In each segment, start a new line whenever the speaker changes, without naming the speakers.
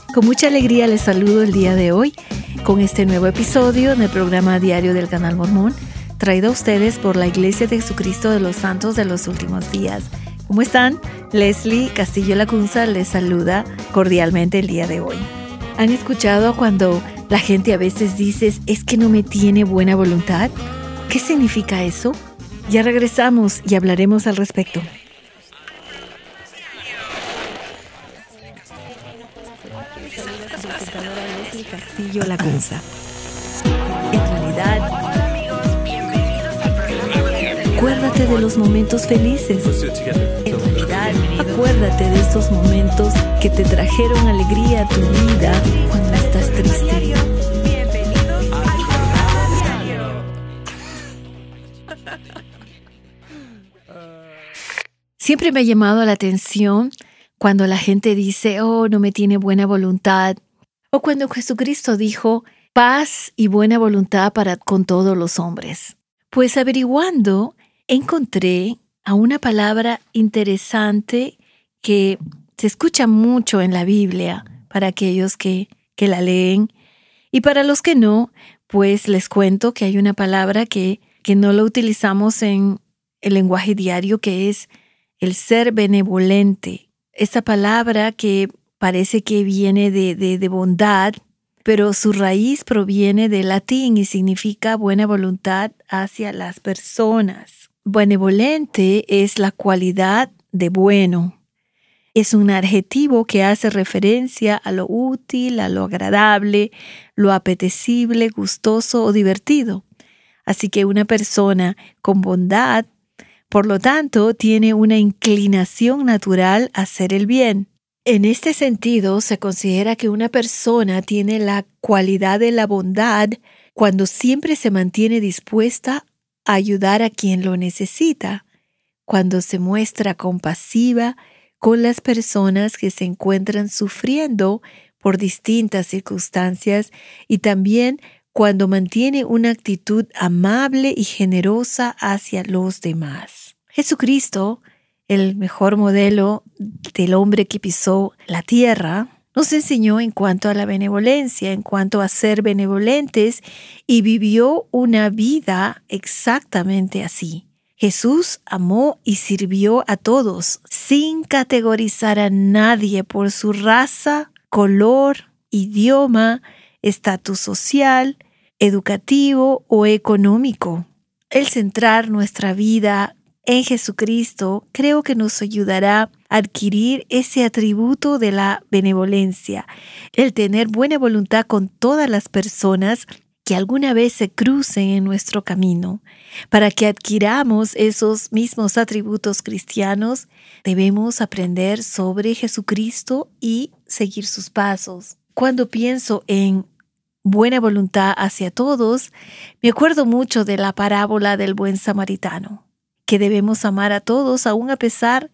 Con mucha alegría les saludo el día de hoy con este nuevo episodio en el programa diario del Canal Mormón, traído a ustedes por la Iglesia de Jesucristo de los Santos de los Últimos Días. ¿Cómo están? Leslie Castillo Lacunza les saluda cordialmente el día de hoy. ¿Han escuchado cuando la gente a veces dice, es que no me tiene buena voluntad? ¿Qué significa eso? Ya regresamos y hablaremos al respecto. Castillo Lacunza. En realidad, acuérdate de los momentos felices. En realidad, acuérdate de esos momentos que te trajeron alegría a tu vida cuando estás triste. Siempre me ha llamado la atención cuando la gente dice, oh, no me tiene buena voluntad. O cuando Jesucristo dijo, paz y buena voluntad para con todos los hombres. Pues averiguando, encontré a una palabra interesante que se escucha mucho en la Biblia para aquellos que la leen. Y para los que no, pues les cuento que hay una palabra que no la utilizamos en el lenguaje diario, que es el ser benevolente. Esta palabra que parece que viene de bondad, pero su raíz proviene del latín y significa buena voluntad hacia las personas. Benevolente es la cualidad de bueno. Es un adjetivo que hace referencia a lo útil, a lo agradable, lo apetecible, gustoso o divertido. Así que una persona con bondad, por lo tanto, tiene una inclinación natural a hacer el bien. En este sentido, se considera que una persona tiene la cualidad de la bondad cuando siempre se mantiene dispuesta a ayudar a quien lo necesita, cuando se muestra compasiva con las personas que se encuentran sufriendo por distintas circunstancias y también cuando mantiene una actitud amable y generosa hacia los demás. Jesucristo, el mejor modelo del hombre que pisó la tierra, nos enseñó en cuanto a la benevolencia, en cuanto a ser benevolentes, y vivió una vida exactamente así. Jesús amó y sirvió a todos, sin categorizar a nadie por su raza, color, idioma, estatus social, educativo o económico. El centrar nuestra vida en Jesucristo creo que nos ayudará a adquirir ese atributo de la benevolencia, el tener buena voluntad con todas las personas que alguna vez se crucen en nuestro camino. Para que adquiramos esos mismos atributos cristianos, debemos aprender sobre Jesucristo y seguir sus pasos. Cuando pienso en buena voluntad hacia todos, me acuerdo mucho de la parábola del buen samaritano, que debemos amar a todos aún a pesar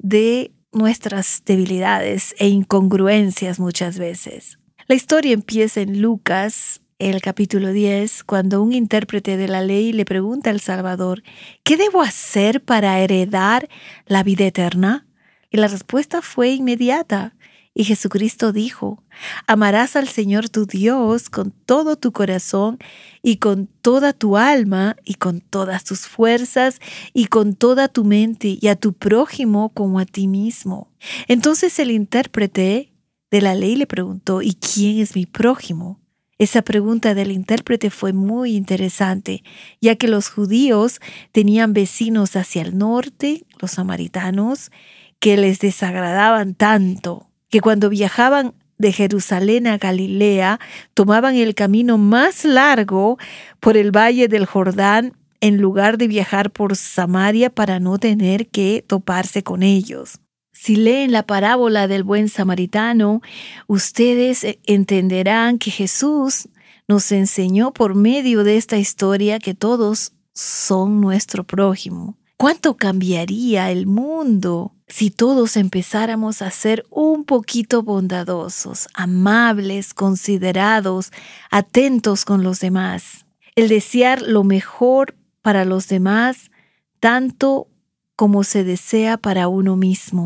de nuestras debilidades e incongruencias muchas veces. La historia empieza en Lucas, el capítulo 10, cuando un intérprete de la ley le pregunta al Salvador, ¿qué debo hacer para heredar la vida eterna? Y la respuesta fue inmediata. Y Jesucristo dijo, amarás al Señor tu Dios con todo tu corazón y con toda tu alma y con todas tus fuerzas y con toda tu mente y a tu prójimo como a ti mismo. Entonces el intérprete de la ley le preguntó, ¿y quién es mi prójimo? Esa pregunta del intérprete fue muy interesante, ya que los judíos tenían vecinos hacia el norte, los samaritanos, que les desagradaban tanto, que cuando viajaban de Jerusalén a Galilea, tomaban el camino más largo por el valle del Jordán en lugar de viajar por Samaria para no tener que toparse con ellos. Si leen la parábola del buen samaritano, ustedes entenderán que Jesús nos enseñó por medio de esta historia que todos son nuestro prójimo. ¿Cuánto cambiaría el mundo si todos empezáramos a ser un poquito bondadosos, amables, considerados, atentos con los demás? El desear lo mejor para los demás, tanto como se desea para uno mismo.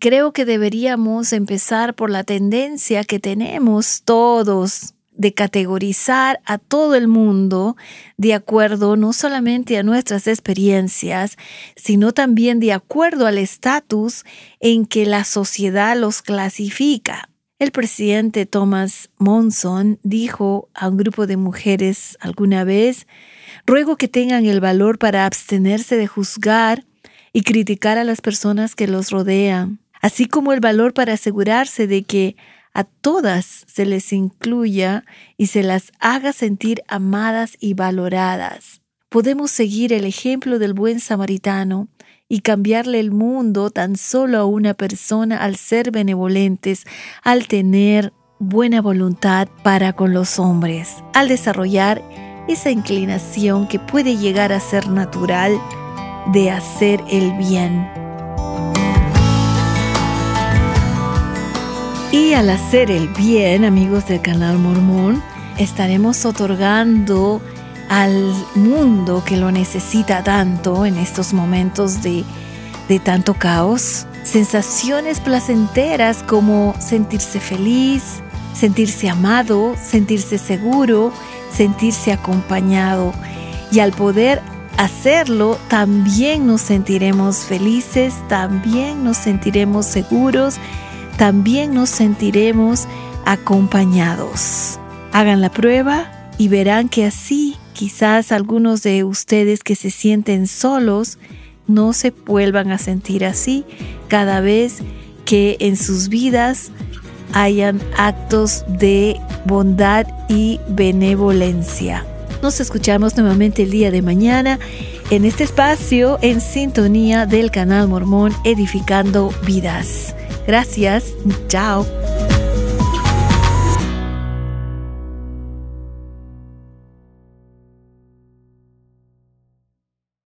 creo que deberíamos empezar por la tendencia que tenemos todos de categorizar a todo el mundo de acuerdo no solamente a nuestras experiencias, sino también de acuerdo al estatus en que la sociedad los clasifica. El presidente Thomas Monson dijo a un grupo de mujeres alguna vez: ruego que tengan el valor para abstenerse de juzgar y criticar a las personas que los rodean, así como el valor para asegurarse de que a todas se les incluya y se las haga sentir amadas y valoradas. Podemos seguir el ejemplo del buen samaritano y cambiarle el mundo tan solo a una persona al ser benevolentes, al tener buena voluntad para con los hombres, al desarrollar esa inclinación que puede llegar a ser natural de hacer el bien. Y al hacer el bien, amigos del Canal Mormón, estaremos otorgando al mundo que lo necesita tanto en estos momentos de tanto caos, sensaciones placenteras como sentirse feliz, sentirse amado, sentirse seguro, sentirse acompañado. Y al poder hacerlo, también nos sentiremos felices, también nos sentiremos seguros, también nos sentiremos acompañados. Hagan la prueba y verán que así quizás algunos de ustedes que se sienten solos no se vuelvan a sentir así cada vez que en sus vidas hayan actos de bondad y benevolencia. Nos escuchamos nuevamente el día de mañana en este espacio en sintonía del Canal Mormón Edificando Vidas. Gracias. Chao.